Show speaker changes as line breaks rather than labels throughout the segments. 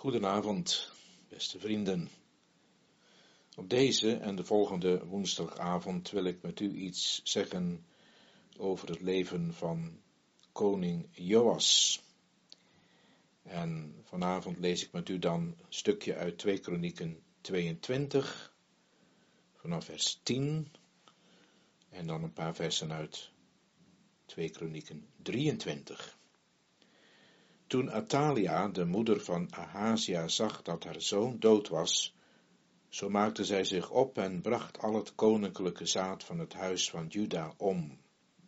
Goedenavond, beste vrienden. Op deze en de volgende woensdagavond wil ik met u iets zeggen over het leven van koning Joas. En vanavond lees ik met u dan een stukje uit 2 Kronieken 22, vanaf vers 10, en dan een paar versen uit 2 Kronieken 23. Toen Athalia, de moeder van Ahazia, zag dat haar zoon dood was, zo maakte zij zich op en bracht al het koninklijke zaad van het huis van Juda om.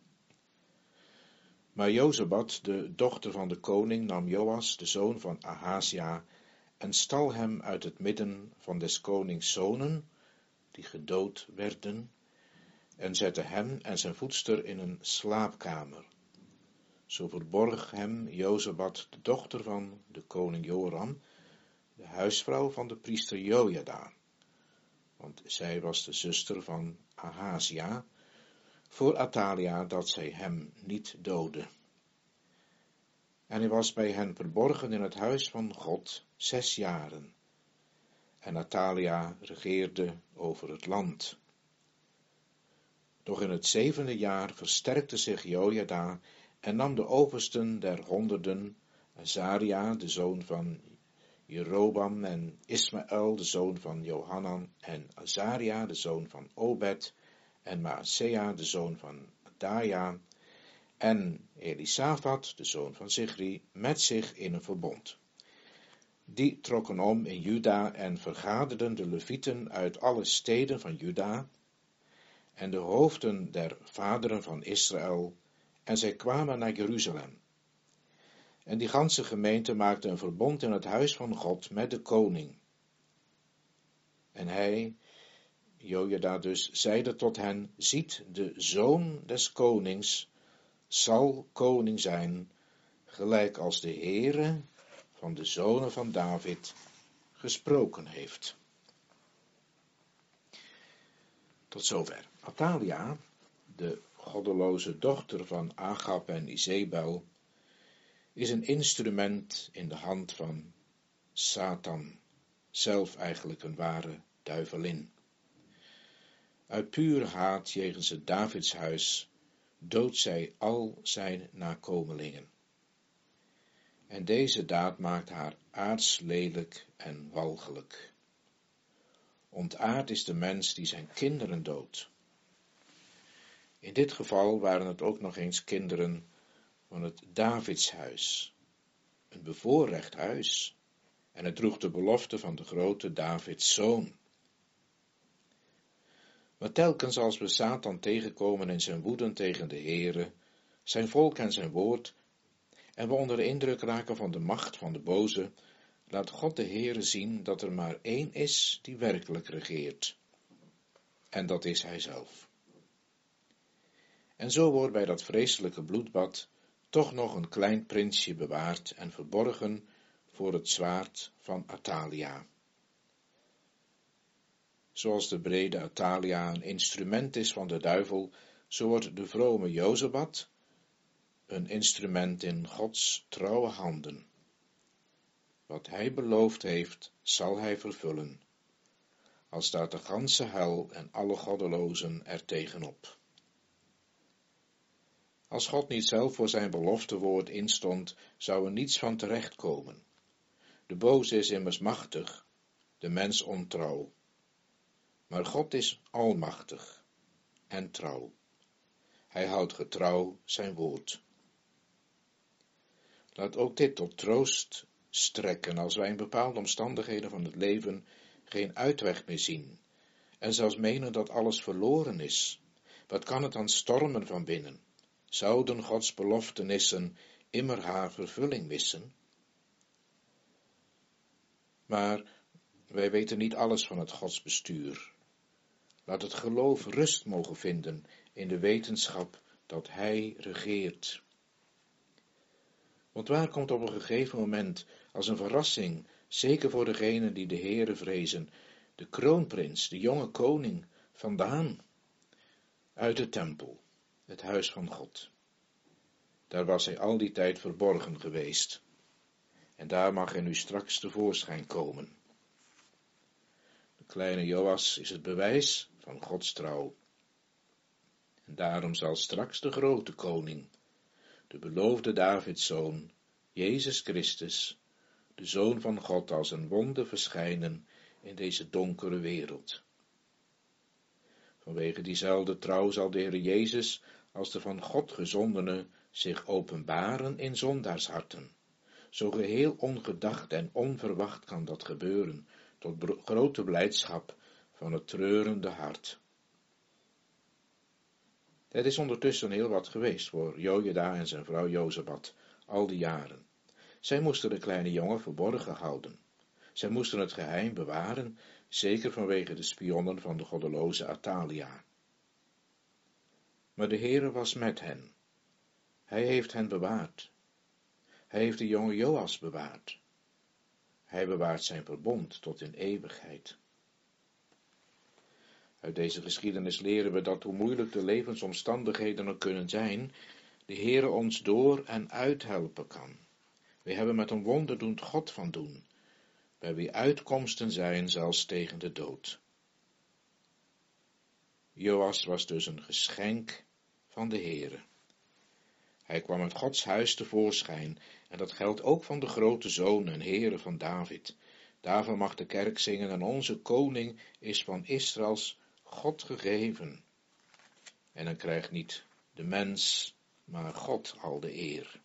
Maar Jozabat, de dochter van de koning, nam Joas, de zoon van Ahazia, en stal hem uit het midden van des konings zonen, die gedood werden, en zette hem en zijn voedster in een slaapkamer. Zo verborg hem Jozabat, de dochter van de koning Joram, de huisvrouw van de priester Jojada, want zij was de zuster van Ahazia, voor Athalia, dat zij hem niet doodde. En hij was bij hen verborgen in het huis van God 6 jaren. En Athalia regeerde over het land. Doch in het 7e jaar versterkte zich Jojada en nam de oversten der honderden, Azaria, de zoon van Jeroboam, en Ismaël, de zoon van Johanan, en Azaria, de zoon van Obed, en Maasea, de zoon van Adaja, en Elisafat, de zoon van Zikri, met zich in een verbond. Die trokken om in Juda en vergaderden de Levieten uit alle steden van Juda en de hoofden der vaderen van Israël, en zij kwamen naar Jeruzalem. En die ganse gemeente maakte een verbond in het huis van God met de koning. En hij, Jojada dus, zeide tot hen: ziet, de zoon des konings zal koning zijn, gelijk als de Heere van de zonen van David gesproken heeft. Tot zover. Athalia, de goddeloze dochter van Agab en Izebel, is een instrument in de hand van Satan, zelf eigenlijk een ware duivelin. Uit puur haat jegens het Davidshuis doodt zij al zijn nakomelingen. En deze daad maakt haar aardslelijk en walgelijk. Ontaard is de mens die zijn kinderen doodt. In dit geval waren het ook nog eens kinderen van het Davidshuis, een bevoorrecht huis, en het droeg de belofte van de grote Davids zoon. Maar telkens als we Satan tegenkomen in zijn woeden tegen de Heere, zijn volk en zijn woord, en we onder de indruk raken van de macht van de boze, laat God de Heere zien dat er maar één is die werkelijk regeert. En dat is hij zelf. En zo wordt bij dat vreselijke bloedbad toch nog een klein prinsje bewaard en verborgen voor het zwaard van Athalia. Zoals de brede Athalia een instrument is van de duivel, zo wordt de vrome Jozabat een instrument in Gods trouwe handen. Wat hij beloofd heeft, zal hij vervullen, al staat de ganse hel en alle goddelozen er tegenop. Als God niet zelf voor zijn beloftewoord instond, zou er niets van terechtkomen. De boze is immers machtig, de mens ontrouw. Maar God is almachtig en trouw. Hij houdt getrouw zijn woord. Laat ook dit tot troost strekken als wij in bepaalde omstandigheden van het leven geen uitweg meer zien en zelfs menen dat alles verloren is. Wat kan het dan stormen van binnen? Zouden Gods beloftenissen immer haar vervulling missen? Maar wij weten niet alles van het godsbestuur. Laat het geloof rust mogen vinden in de wetenschap dat hij regeert. Want waar komt op een gegeven moment, als een verrassing, zeker voor degenen die de Heere vrezen, de kroonprins, de jonge koning, vandaan? Uit de tempel, het huis van God. Daar was hij al die tijd verborgen geweest. en daar mag hij nu straks tevoorschijn komen. De kleine Joas is het bewijs van Gods trouw. En daarom zal straks de grote koning, de beloofde Davids zoon, Jezus Christus, de Zoon van God, als een wonder verschijnen in deze donkere wereld. Vanwege diezelfde trouw zal de Heer Jezus, als de van God gezondene, zich openbaren in zondaarsharten. Zo geheel ongedacht en onverwacht kan dat gebeuren, tot grote blijdschap van het treurende hart. Het is ondertussen heel wat geweest voor Jojada en zijn vrouw Jozabad, al die jaren. Zij moesten de kleine jongen verborgen houden. Zij moesten het geheim bewaren, zeker vanwege de spionnen van de goddeloze Athalia. Maar de Heere was met hen. Hij heeft hen bewaard. Hij heeft de jonge Joas bewaard. Hij bewaart zijn verbond tot in eeuwigheid. Uit deze geschiedenis leren we dat hoe moeilijk de levensomstandigheden er kunnen zijn, de Heere ons door en uithelpen kan. We hebben met een wonderdoend God van doen, bij wie uitkomsten zijn zelfs tegen de dood. Joas was dus een geschenk van de Heere. Hij kwam uit Gods huis tevoorschijn, en dat geldt ook van de grote zoon en Heere van David. Daarvan mag de kerk zingen, en onze koning is van Israëls God gegeven. En dan krijgt niet de mens, maar God al de eer.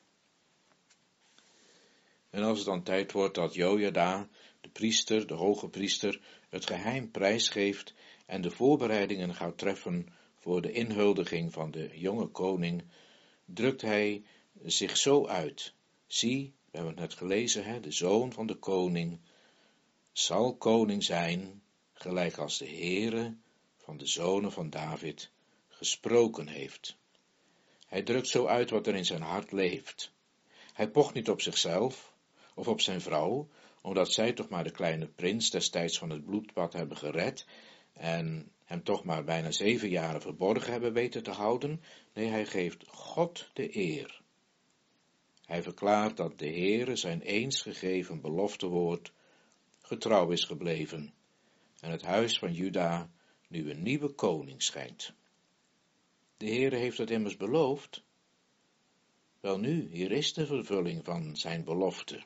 En als het dan tijd wordt dat Jojada, de priester, de hoge priester, het geheim prijsgeeft en de voorbereidingen gaat treffen voor de inhuldiging van de jonge koning, drukt hij zich zo uit. Zie, we hebben het net gelezen, de zoon van de koning zal koning zijn, gelijk als de Heere van de zonen van David gesproken heeft. Hij drukt zo uit wat er in zijn hart leeft. Hij pocht niet op zichzelf of op zijn vrouw, omdat zij toch maar de kleine prins destijds van het bloedbad hebben gered en hem toch maar bijna 7 jaren verborgen hebben weten te houden. Nee, hij geeft God de eer. Hij verklaart dat de Heere zijn eens gegeven beloftewoord getrouw is gebleven en het huis van Juda nu een nieuwe koning schijnt. De Heere heeft het immers beloofd. Welnu, hier is de vervulling van zijn belofte.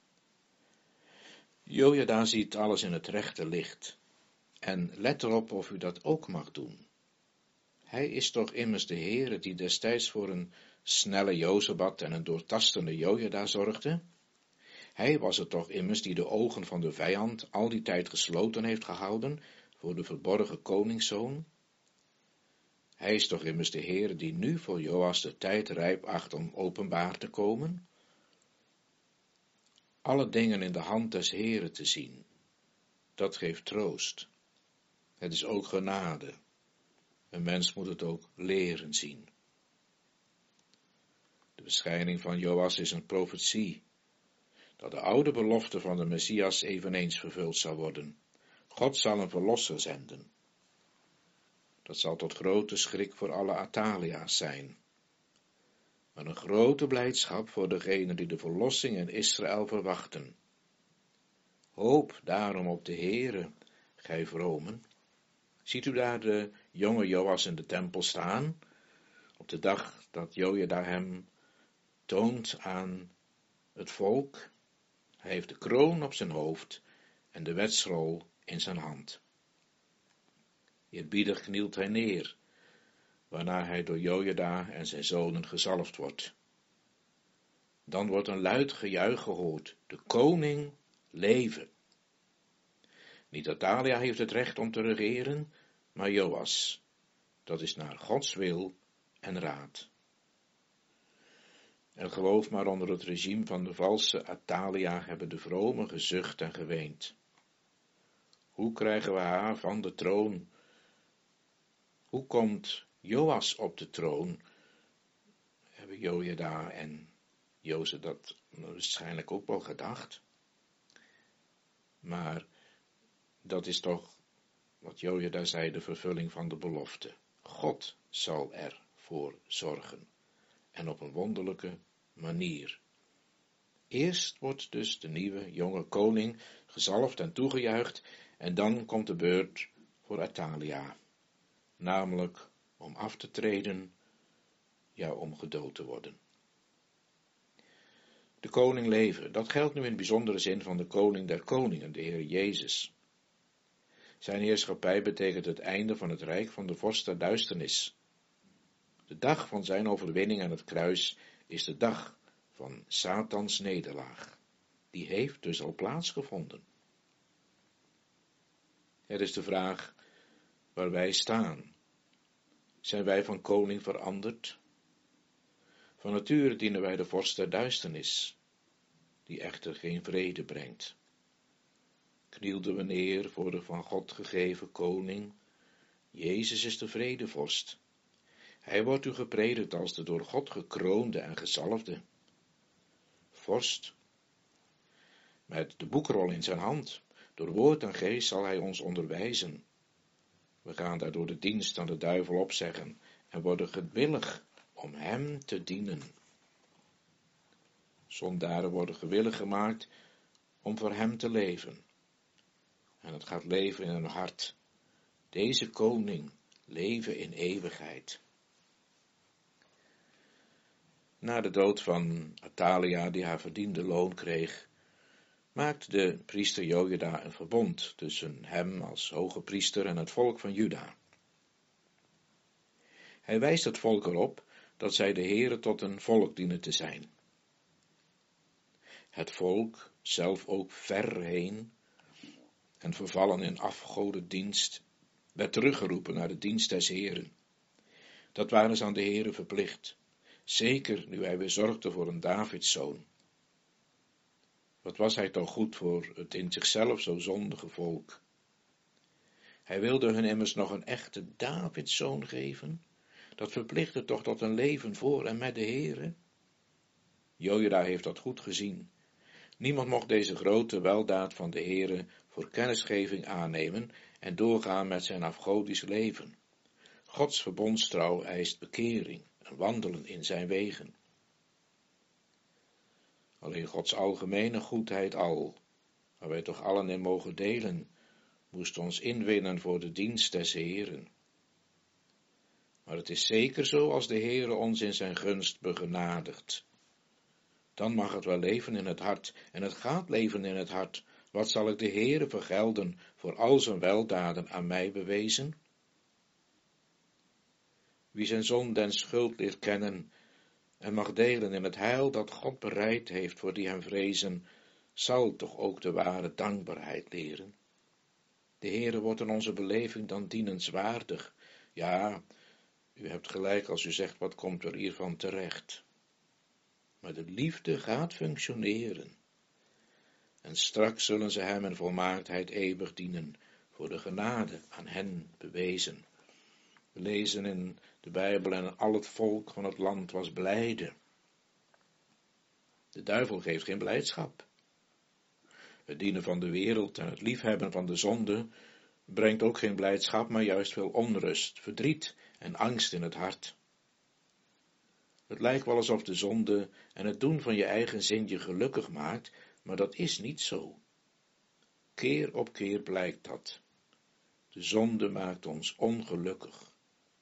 Jojada ziet alles in het rechte licht. En let erop of u dat ook mag doen. Hij is toch immers de Heere die destijds voor een snelle Jozabad en een doortastende Jojada zorgde? Hij was het toch immers die de ogen van de vijand al die tijd gesloten heeft gehouden voor de verborgen koningszoon? Hij is toch immers de Heere die nu voor Joas de tijd rijp acht om openbaar te komen? Alle dingen in de hand des Heere te zien, dat geeft troost. Het is ook genade. Een mens moet het ook leren zien. De verschijning van Joas is een profetie, dat de oude belofte van de Messias eveneens vervuld zal worden. God zal een verlosser zenden. Dat zal tot grote schrik voor alle Athalia's zijn, maar een grote blijdschap voor degenen die de verlossing in Israël verwachten. Hoop daarom op de Heere, gij vromen. Ziet u daar de jonge Joas in de tempel staan, op de dag dat Jojada hem toont aan het volk? Hij heeft de kroon op zijn hoofd en de wetsrol in zijn hand. Eerbiedig knielt hij neer, waarna hij door Jojada en zijn zonen gezalfd wordt. Dan wordt een luid gejuich gehoord, de koning leven. Niet Athalia heeft het recht om te regeren, maar Joas. Dat is naar Gods wil en raad. En geloof maar, onder het regime van de valse Athalia hebben de vromen gezucht en geweend. Hoe krijgen we haar van de troon? Hoe komt Joas op de troon? Hebben Jojada en Jozef dat waarschijnlijk ook wel gedacht. Maar dat is toch wat Jojada zei, de vervulling van de belofte. God zal ervoor zorgen. En op een wonderlijke manier. Eerst wordt dus de nieuwe, jonge koning gezalfd en toegejuicht, en dan komt de beurt voor Athalia, namelijk om af te treden, ja, om gedood te worden. De koning leven, dat geldt nu in bijzondere zin van de koning der koningen, de Heer Jezus. Zijn heerschappij betekent het einde van het rijk van de vorst der duisternis. De dag van zijn overwinning aan het kruis is de dag van Satans nederlaag. Die heeft dus al plaatsgevonden. Het is de vraag waar wij staan. Zijn wij van koning veranderd? Van nature dienen wij de vorst der duisternis, die echter geen vrede brengt. Knielden we neer voor de van God gegeven koning? Jezus is de vredevorst. Hij wordt u gepredikt als de door God gekroonde en gezalfde vorst. Met de boekrol in zijn hand, door woord en geest zal hij ons onderwijzen. We gaan daardoor de dienst aan de duivel opzeggen en worden gewillig om hem te dienen. Zondaren worden gewillig gemaakt om voor hem te leven. En het gaat leven in hun hart. Deze koning leven in eeuwigheid. Na de dood van Athalia, die haar verdiende loon kreeg, maakt de priester Jojada een verbond tussen hem als hoge priester en het volk van Juda. Hij wijst het volk erop dat zij de Heere tot een volk dienen te zijn. Het volk, zelf ook ver heen en vervallen in afgodendienst, werd teruggeroepen naar de dienst des Heeren. Dat waren ze aan de Heere verplicht, zeker nu hij weer zorgde voor een Davidszoon. Wat was hij toch goed voor het in zichzelf zo zondige volk. Hij wilde hun immers nog een echte Davidszoon geven, dat verplichtte toch tot een leven voor en met de Heere. Jojada heeft dat goed gezien. Niemand mocht deze grote weldaad van de Heere voor kennisgeving aannemen en doorgaan met zijn afgodisch leven. Gods verbondstrouw eist bekering en wandelen in zijn wegen. Alleen Gods algemene goedheid al, waar wij toch allen in mogen delen, moest ons inwinnen voor de dienst des Heeren. Maar het is zeker zo als de Heere ons in zijn gunst begenadigt. Dan mag het wel leven in het hart, en het gaat leven in het hart. Wat zal ik de Heere vergelden voor al zijn weldaden aan mij bewezen? Wie zijn zonde en schuld leert kennen en mag delen in het heil dat God bereid heeft voor die hem vrezen, zal toch ook de ware dankbaarheid leren. De Heere wordt in onze beleving dan dienenswaardig. Ja, u hebt gelijk als u zegt, wat komt er hiervan terecht? Maar de liefde gaat functioneren. En straks zullen ze hem in volmaaktheid eeuwig dienen, voor de genade aan hen bewezen. We lezen in de Bijbel en al het volk van het land was blijde. De duivel geeft geen blijdschap. Het dienen van de wereld en het liefhebben van de zonde brengt ook geen blijdschap, maar juist veel onrust, verdriet en angst in het hart. Het lijkt wel alsof de zonde en het doen van je eigen zin je gelukkig maakt, maar dat is niet zo. Keer op keer blijkt dat. De zonde maakt ons ongelukkig.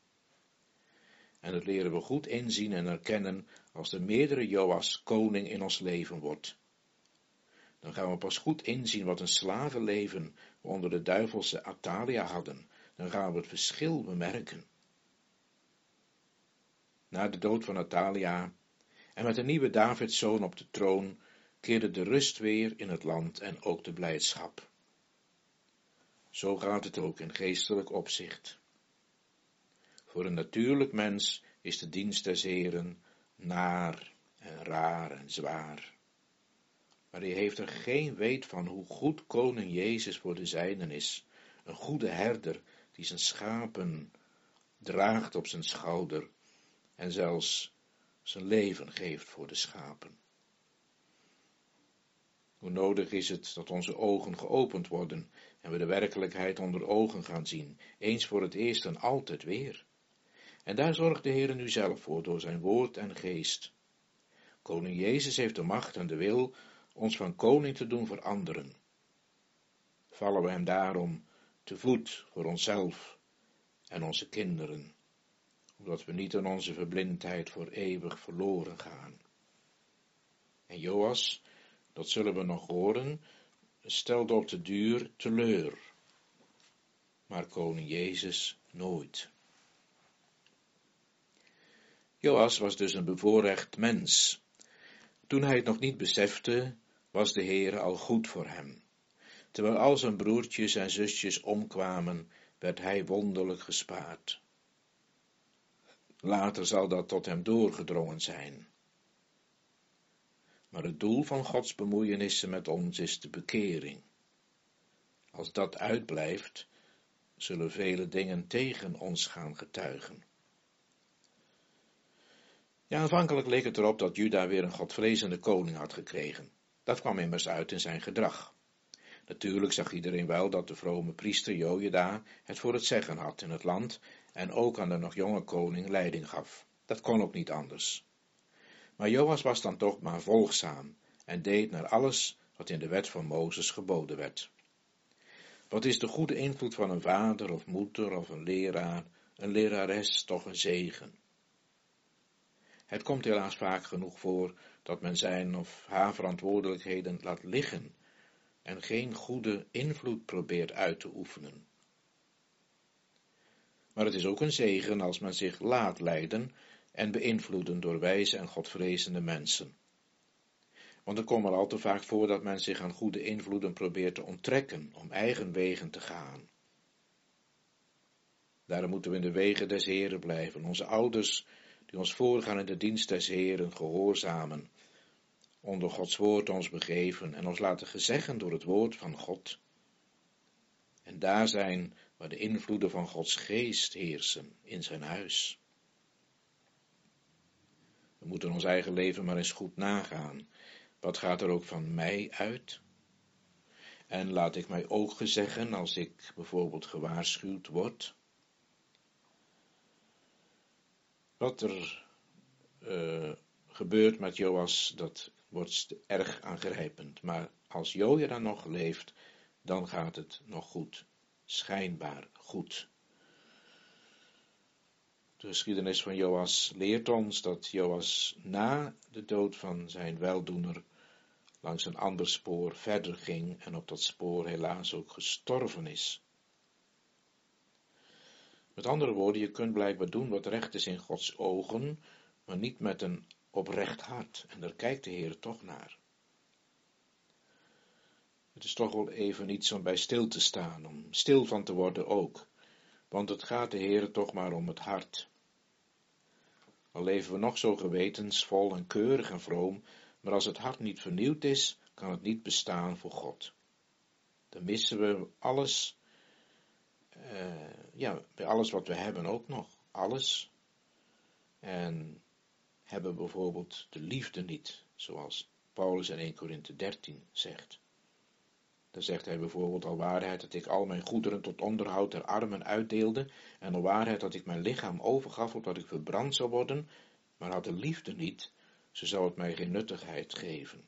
En dat leren we goed inzien en erkennen als de meerdere Joas koning in ons leven wordt. Dan gaan we pas goed inzien wat een slavenleven we onder de duivelse Athalia hadden. Dan gaan we het verschil bemerken. Na de dood van Athalia en met een nieuwe Davidszoon op de troon keerde de rust weer in het land en ook de blijdschap. Zo gaat het ook in geestelijk opzicht. Voor een natuurlijk mens is de dienst des Heeren naar en raar en zwaar. Maar hij heeft er geen weet van hoe goed koning Jezus voor de zijnen is, een goede herder die zijn schapen draagt op zijn schouder en zelfs zijn leven geeft voor de schapen. Hoe nodig is het dat onze ogen geopend worden en we de werkelijkheid onder ogen gaan zien, eens voor het eerst en altijd weer. En daar zorgt de Heer nu zelf voor door zijn woord en geest. Koning Jezus heeft de macht en de wil ons van koning te doen veranderen. Vallen we hem daarom te voet voor onszelf en onze kinderen, omdat we niet in onze verblindheid voor eeuwig verloren gaan. En Joas, dat zullen we nog horen, stelde op de duur teleur, maar koning Jezus nooit. Joas was dus een bevoorrecht mens. Toen hij het nog niet besefte, was de Heere al goed voor hem. Terwijl al zijn broertjes en zusjes omkwamen, werd hij wonderlijk gespaard. Later zal dat tot hem doorgedrongen zijn. Maar het doel van Gods bemoeienissen met ons is de bekering. Als dat uitblijft, zullen vele dingen tegen ons gaan getuigen. Ja, aanvankelijk leek het erop dat Juda weer een godvrezende koning had gekregen. Dat kwam immers uit in zijn gedrag. Natuurlijk zag iedereen wel dat de vrome priester Jojada het voor het zeggen had in het land en ook aan de nog jonge koning leiding gaf. Dat kon ook niet anders. Maar Joas was dan toch maar volgzaam en deed naar alles wat in de wet van Mozes geboden werd. Wat is de goede invloed van een vader of moeder of een leraar, een lerares toch een zegen? Het komt helaas vaak genoeg voor dat men zijn of haar verantwoordelijkheden laat liggen en geen goede invloed probeert uit te oefenen. Maar het is ook een zegen als men zich laat leiden en beïnvloeden door wijze en godvrezende mensen. Want het komt er al te vaak voor dat men zich aan goede invloeden probeert te onttrekken om eigen wegen te gaan. Daarom moeten we in de wegen des Heren blijven, onze ouders die ons voorgaan in de dienst des Heren gehoorzamen, onder Gods woord ons begeven en ons laten gezeggen door het woord van God. En daar zijn waar de invloeden van Gods geest heersen in zijn huis. We moeten ons eigen leven maar eens goed nagaan. Wat gaat er ook van mij uit? En laat ik mij ook gezeggen als ik bijvoorbeeld gewaarschuwd word? Wat er gebeurt met Joas, dat wordt erg aangrijpend. Maar als Jojada nog leeft, dan gaat het nog goed. Schijnbaar goed. De geschiedenis van Joas leert ons dat Joas na de dood van zijn weldoener langs een ander spoor verder ging en op dat spoor helaas ook gestorven is. Met andere woorden, je kunt blijkbaar doen wat recht is in Gods ogen, maar niet met een oprecht hart. En daar kijkt de Heer toch naar. Het is toch wel even iets om bij stil te staan, om stil van te worden ook. Want het gaat de Heer toch maar om het hart. Al leven we nog zo gewetensvol en keurig en vroom, maar als het hart niet vernieuwd is, kan het niet bestaan voor God. Dan missen we alles, bij alles wat we hebben ook nog. Alles. En hebben bijvoorbeeld de liefde niet, zoals Paulus in 1 Korinthe 13 zegt. Dan zegt hij bijvoorbeeld al waarheid dat ik al mijn goederen tot onderhoud der armen uitdeelde, en al waarheid dat ik mijn lichaam overgaf opdat ik verbrand zou worden, maar had de liefde niet, zo zou het mij geen nuttigheid geven.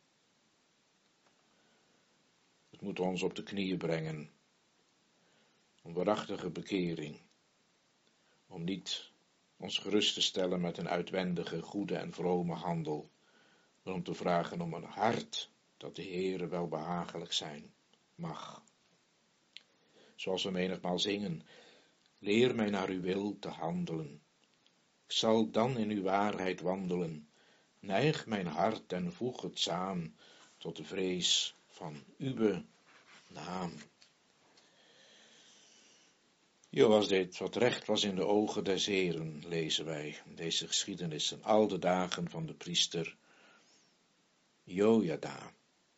Het moet ons op de knieën brengen, om waarachtige bekering, om niet ons gerust te stellen met een uitwendige, goede en vrome handel, maar om te vragen om een hart dat de Heere wel behagelijk zijn mag. Zoals we menigmaal zingen, leer mij naar uw wil te handelen. Ik zal dan in uw waarheid wandelen. Neig mijn hart en voeg het saam tot de vrees van uw naam. Joas deed wat recht was in de ogen des Heren, lezen wij in deze geschiedenissen, al de dagen van de priester Jojada.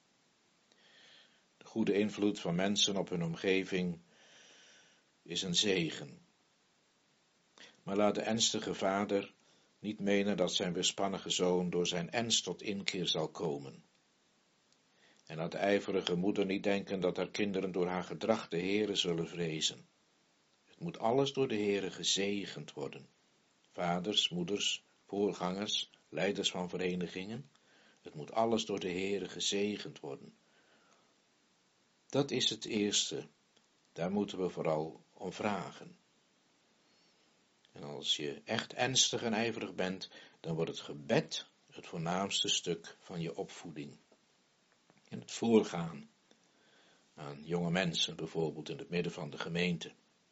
De goede invloed van mensen op hun omgeving is een zegen. Maar laat de ernstige vader niet menen dat zijn weerspannige zoon door zijn ernst tot inkeer zal komen. En laat de ijverige moeder niet denken dat haar kinderen door haar gedrag de Heere zullen vrezen. Het moet alles door de Heere gezegend worden. Vaders, moeders, voorgangers, leiders van verenigingen. Het moet alles door de Heere gezegend worden. Dat is het eerste. Daar moeten we vooral om vragen. En als je echt ernstig en ijverig bent, dan wordt het gebed het voornaamste stuk van je opvoeding. In het voorgaan aan jonge mensen, bijvoorbeeld in het midden van de gemeente.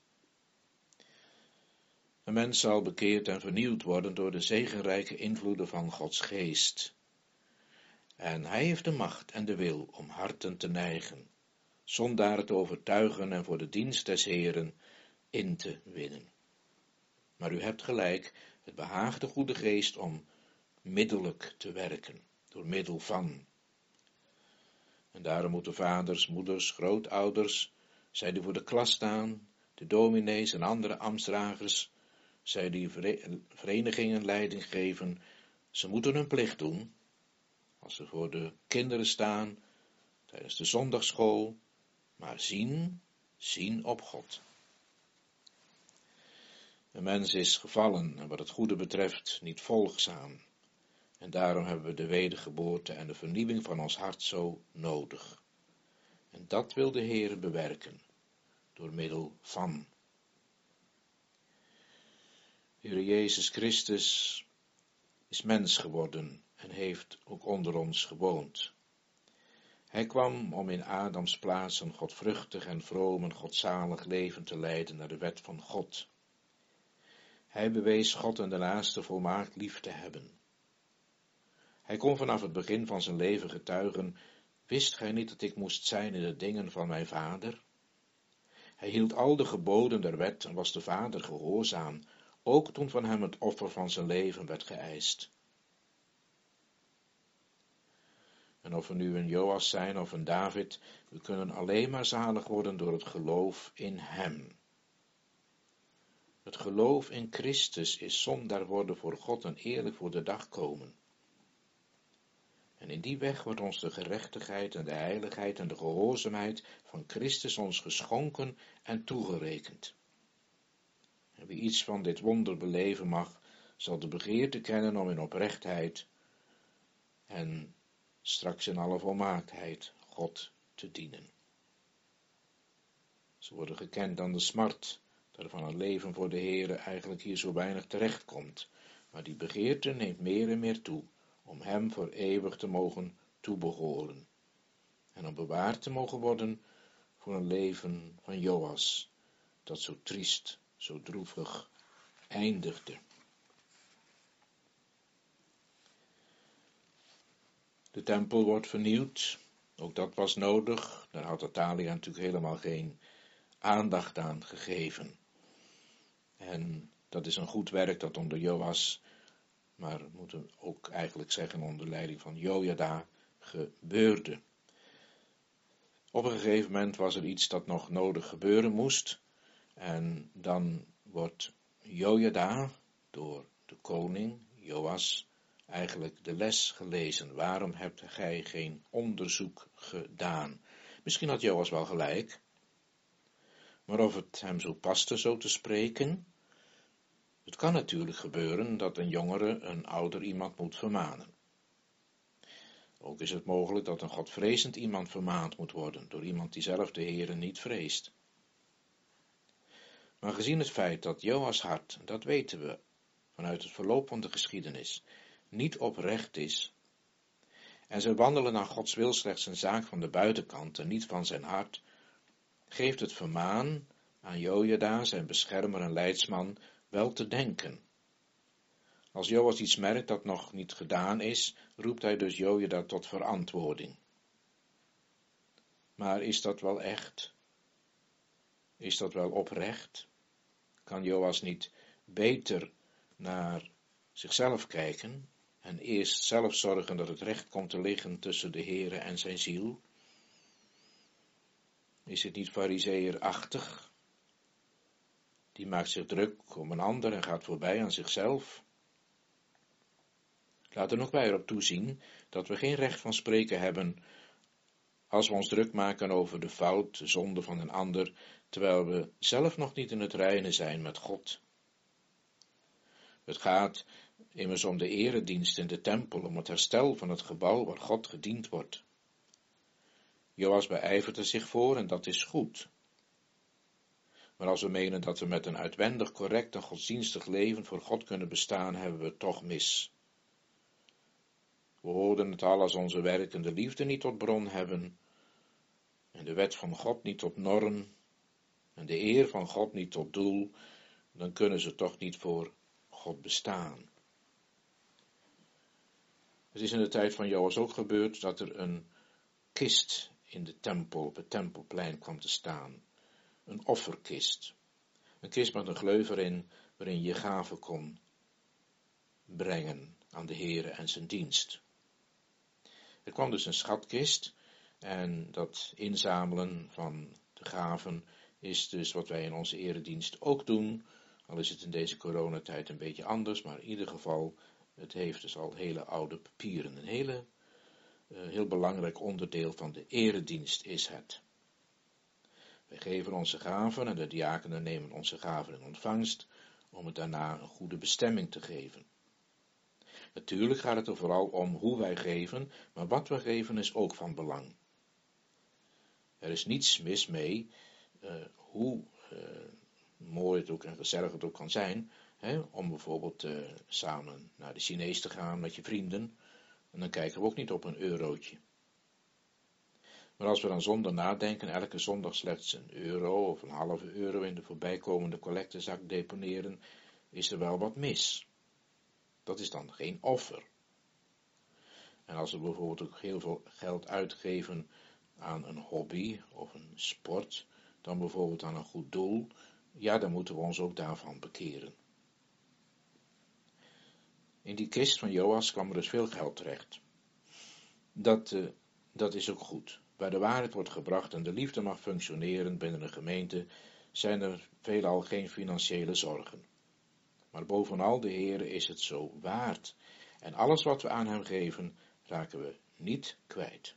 Een mens zal bekeerd en vernieuwd worden door de zegenrijke invloeden van Gods geest. En hij heeft de macht en de wil om harten te neigen, zondaren te overtuigen en voor de dienst des Heeren in te winnen. Maar u hebt gelijk, het behaagt de goede geest om middelijk te werken, door middel van. En daarom moeten vaders, moeders, grootouders, zij die voor de klas staan, de dominees en andere ambtsdragers, zij die verenigingen leiding geven, ze moeten hun plicht doen. Als ze voor de kinderen staan, tijdens de zondagsschool, maar zien op God. Een mens is gevallen en wat het goede betreft niet volgzaam. En daarom hebben we de wedergeboorte en de vernieuwing van ons hart zo nodig. En dat wil de Heer bewerken, door middel van. Heer Jezus Christus is mens geworden en heeft ook onder ons gewoond. Hij kwam om in Adams plaats een godvruchtig en vroom en godzalig leven te leiden naar de wet van God. Hij bewees God en de naaste volmaakt lief te hebben. Hij kon vanaf het begin van zijn leven getuigen, wist gij niet dat ik moest zijn in de dingen van mijn vader? Hij hield al de geboden der wet en was de vader gehoorzaam, ook toen van hem het offer van zijn leven werd geëist. En of we nu een Joas zijn of een David, we kunnen alleen maar zalig worden door het geloof in hem. Het geloof in Christus is zondaar worden voor God en eerlijk voor de dag komen. En in die weg wordt ons de gerechtigheid en de heiligheid en de gehoorzaamheid van Christus ons geschonken en toegerekend. En wie iets van dit wonder beleven mag, zal de begeerte kennen om in oprechtheid en straks in alle volmaaktheid God te dienen. Ze worden gekend aan de smart, waarvan het leven voor de Heere eigenlijk hier zo weinig terechtkomt, maar die begeerte neemt meer en meer toe, om hem voor eeuwig te mogen toebehoren, en om bewaard te mogen worden voor een leven van Joas, dat zo triest, zo droevig eindigde. De tempel wordt vernieuwd, ook dat was nodig, daar had Athalia natuurlijk helemaal geen aandacht aan gegeven. En dat is een goed werk dat onder Joas, maar we moeten ook eigenlijk zeggen onder leiding van Jojada, gebeurde. Op een gegeven moment was er iets dat nog nodig gebeuren moest, en dan wordt Jojada door de koning, Joas, eigenlijk de les gelezen. Waarom hebt gij geen onderzoek gedaan? Misschien had Joas wel gelijk, maar of het hem zo paste zo te spreken, het kan natuurlijk gebeuren dat een jongere een ouder iemand moet vermanen. Ook is het mogelijk dat een godvrezend iemand vermaand moet worden door iemand die zelf de Heere niet vreest. Maar gezien het feit dat Joas hart, dat weten we vanuit het verloop van de geschiedenis, niet oprecht is, en zij wandelen naar Gods wil slechts een zaak van de buitenkant en niet van zijn hart, geeft het vermaan aan Jojada, zijn beschermer en leidsman, wel te denken. Als Joas iets merkt dat nog niet gedaan is, roept hij dus Jojada tot verantwoording. Maar is dat wel echt? Is dat wel oprecht? Kan Joas niet beter naar zichzelf kijken en eerst zelf zorgen dat het recht komt te liggen tussen de Heere en zijn ziel? Is het niet farizeeërachtig? Die maakt zich druk om een ander en gaat voorbij aan zichzelf. Laat er nog bij erop toezien dat we geen recht van spreken hebben als we ons druk maken over de fout, de zonde van een ander, terwijl we zelf nog niet in het reine zijn met God. Het gaat immers om de eredienst in de tempel, om het herstel van het gebouw waar God gediend wordt. Joas beijvert er zich voor en dat is goed. Maar als we menen dat we met een uitwendig correct en godsdienstig leven voor God kunnen bestaan, hebben we het toch mis. We hoorden het al, als onze werkende liefde niet tot bron hebben, en de wet van God niet tot norm, en de eer van God niet tot doel, dan kunnen ze toch niet voor God bestaan. Het is in de tijd van Joas ook gebeurd dat er een kist in de tempel, op het tempelplein kwam te staan. Een offerkist. Een kist met een gleuver in, waarin je gaven kon brengen aan de Heere en zijn dienst. Er kwam dus een schatkist en dat inzamelen van de gaven is dus wat wij in onze eredienst ook doen. Al is het in deze coronatijd een beetje anders, maar in ieder geval, het heeft dus al hele oude papieren. Een heel belangrijk onderdeel van de eredienst is het. Wij geven onze gaven en de diakenen nemen onze gaven in ontvangst om het daarna een goede bestemming te geven. Natuurlijk gaat het er vooral om hoe wij geven, maar wat we geven is ook van belang. Er is niets mis mee, hoe mooi het ook en gezellig het ook kan zijn, om bijvoorbeeld samen naar de Chinees te gaan met je vrienden, en dan kijken we ook niet op een eurotje. Maar als we dan zonder nadenken elke zondag slechts €1 of €0,5 in de voorbijkomende collectezak deponeren, is er wel wat mis. Dat is dan geen offer. En als we bijvoorbeeld ook heel veel geld uitgeven aan een hobby of een sport, dan bijvoorbeeld aan een goed doel, ja, dan moeten we ons ook daarvan bekeren. In die kist van Joas kwam er dus veel geld terecht. Dat is ook goed. Waar de waarheid wordt gebracht en de liefde mag functioneren binnen een gemeente, zijn er veelal geen financiële zorgen. Maar bovenal de Heere is het zo waard. En alles wat we aan hem geven, raken we niet kwijt.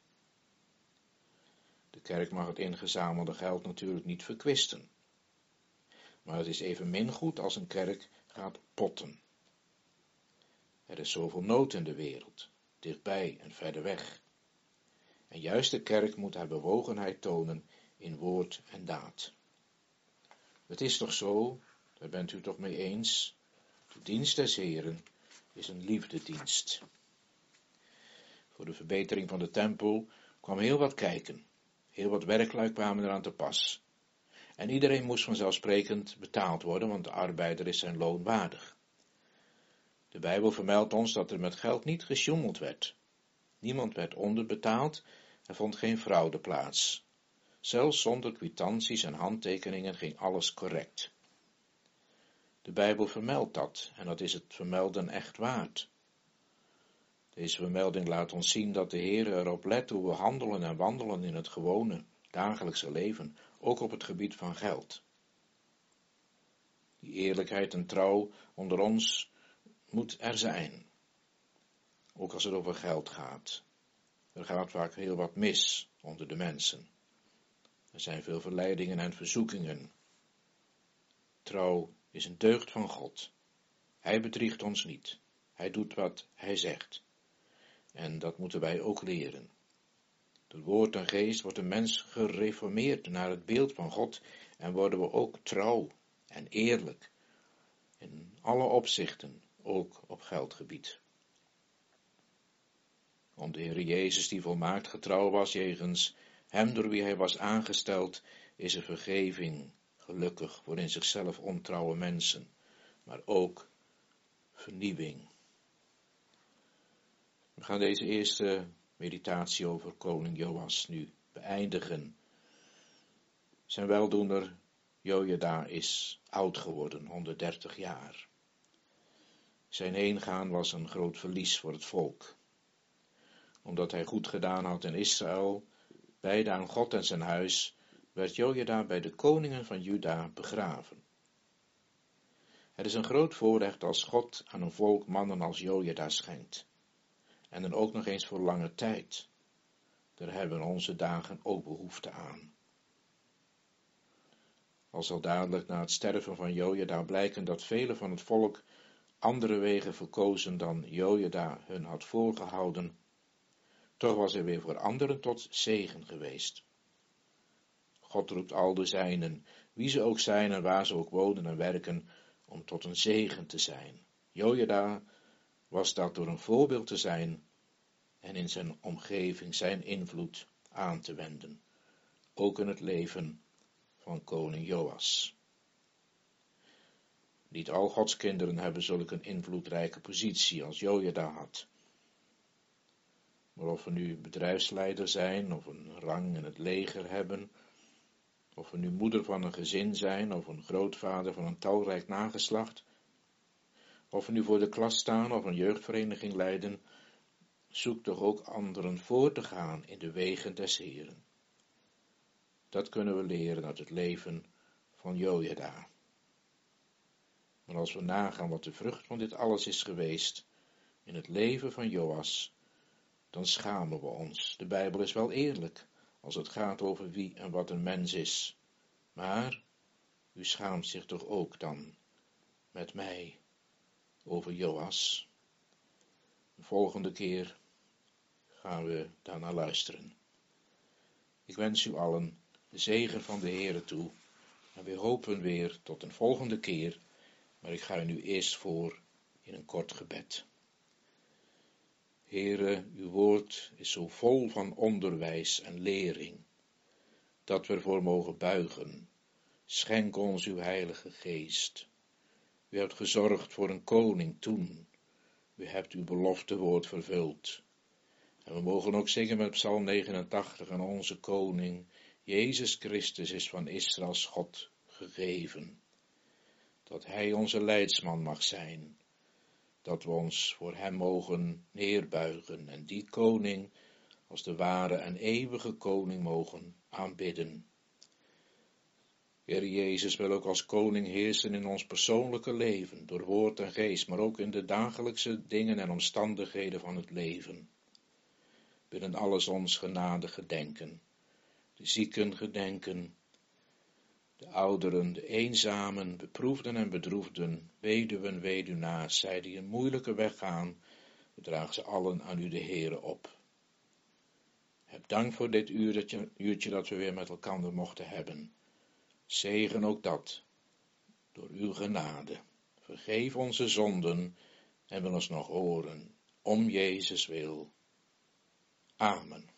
De kerk mag het ingezamelde geld natuurlijk niet verkwisten. Maar het is evenmin goed als een kerk gaat potten. Er is zoveel nood in de wereld, dichtbij en verder weg. En juist de kerk moet haar bewogenheid tonen in woord en daad. Het is toch zo, daar bent u toch mee eens, de dienst des Heren is een liefdedienst. Voor de verbetering van de tempel kwam heel wat kijken, heel wat werklui kwamen eraan te pas. En iedereen moest vanzelfsprekend betaald worden, want de arbeider is zijn loon waardig. De Bijbel vermeldt ons dat er met geld niet gesjoemeld werd. Niemand werd onderbetaald, er vond geen fraude plaats. Zelfs zonder kwitanties en handtekeningen ging alles correct. De Bijbel vermeldt dat, en dat is het vermelden echt waard. Deze vermelding laat ons zien dat de Heer erop let hoe we handelen en wandelen in het gewone, dagelijkse leven, ook op het gebied van geld. Die eerlijkheid en trouw onder ons moet er zijn, ook als het over geld gaat. Er gaat vaak heel wat mis onder de mensen. Er zijn veel verleidingen en verzoekingen. Trouw is een deugd van God. Hij bedriegt ons niet. Hij doet wat hij zegt. En dat moeten wij ook leren. Door woord en geest wordt een mens gereformeerd naar het beeld van God en worden we ook trouw en eerlijk. In alle opzichten, ook op geldgebied. Om de Heer Jezus, die volmaakt getrouw was jegens hem door wie hij was aangesteld, is er vergeving, gelukkig voor in zichzelf ontrouwe mensen, maar ook vernieuwing. We gaan deze eerste meditatie over koning Joas nu beëindigen. Zijn weldoener Jojada is oud geworden, 130 jaar. Zijn heengaan was een groot verlies voor het volk. Omdat hij goed gedaan had in Israël, wijde aan God en zijn huis, werd Jojada bij de koningen van Juda begraven. Het is een groot voorrecht als God aan een volk mannen als Jojada schenkt. En dan ook nog eens voor lange tijd. Daar hebben onze dagen ook behoefte aan. Al zal dadelijk na het sterven van Jojada blijken dat velen van het volk andere wegen verkozen dan Jojada hun had voorgehouden, toch was hij weer voor anderen tot zegen geweest. God roept al de zijnen, wie ze ook zijn en waar ze ook wonen en werken, om tot een zegen te zijn. Jojada was dat door een voorbeeld te zijn en in zijn omgeving zijn invloed aan te wenden, ook in het leven van koning Joas. Niet al Gods kinderen hebben zulk een invloedrijke positie als Jojada had. Maar of we nu bedrijfsleider zijn, of een rang in het leger hebben, of we nu moeder van een gezin zijn, of een grootvader van een talrijk nageslacht, of we nu voor de klas staan of een jeugdvereniging leiden, zoek toch ook anderen voor te gaan in de wegen des Heeren. Dat kunnen we leren uit het leven van Jojada. Maar als we nagaan wat de vrucht van dit alles is geweest in het leven van Joas, dan schamen we ons. De Bijbel is wel eerlijk als het gaat over wie en wat een mens is. Maar u schaamt zich toch ook dan met mij over Joas? De volgende keer gaan we daarnaar luisteren. Ik wens u allen de zegen van de Heere toe en we hopen weer tot een volgende keer, maar ik ga u nu eerst voor in een kort gebed. Heere, uw woord is zo vol van onderwijs en lering, dat we ervoor mogen buigen. Schenk ons uw heilige geest. U hebt gezorgd voor een koning toen. U hebt uw beloftewoord vervuld. En we mogen ook zingen met Psalm 89 en onze koning, Jezus Christus is van Israëls God gegeven. Dat hij onze leidsman mag zijn. Dat we ons voor hem mogen neerbuigen en die koning als de ware en eeuwige koning mogen aanbidden. Heer Jezus wil ook als koning heersen in ons persoonlijke leven, door woord en geest, maar ook in de dagelijkse dingen en omstandigheden van het leven. Binnen alles ons genade gedenken, de zieken gedenken, de ouderen, de eenzamen, beproefden en bedroefden, weduwen, weduwnaars, zij die een moeilijke weg gaan, we dragen ze allen aan u de Heere op. Heb dank voor dit uurtje dat we weer met elkaar mochten hebben. Zegen ook dat, door uw genade. Vergeef onze zonden en wil ons nog horen, om Jezus wil. Amen.